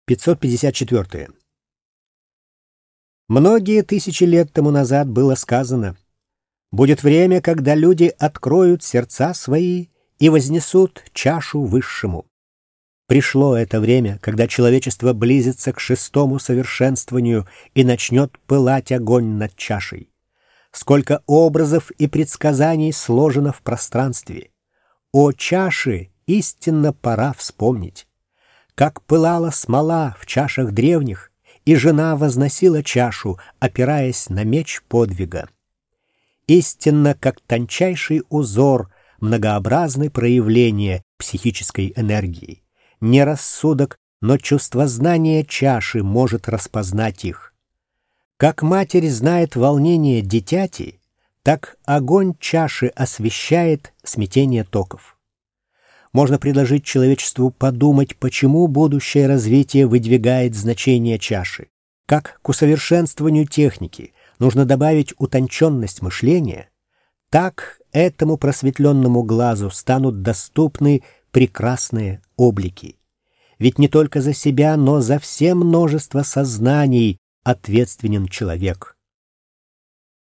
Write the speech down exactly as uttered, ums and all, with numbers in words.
пятьсот пятьдесят четыре. Многие тысячи лет тому назад было сказано: «Будет время, когда люди откроют сердца свои и вознесут чашу высшему». Пришло это время, когда человечество близится к шестому совершенствованию и начнет пылать огонь над чашей. Сколько образов и предсказаний сложено в пространстве. О чаше истинно пора вспомнить. Как пылала смола в чашах древних, и жена возносила чашу, опираясь на меч подвига. Истинно, как тончайший узор, многообразны проявления психической энергии. Не рассудок, но чувствознание чаши может распознать их. Как матерь знает волнение дитяти, так огонь чаши освещает смятение токов. Можно предложить человечеству подумать, почему будущее развитие выдвигает значение чаши. Как к усовершенствованию техники нужно добавить утонченность мышления, так этому просветленному глазу станут доступны прекрасные облики. Ведь не только за себя, но за все множество сознаний ответственен человек.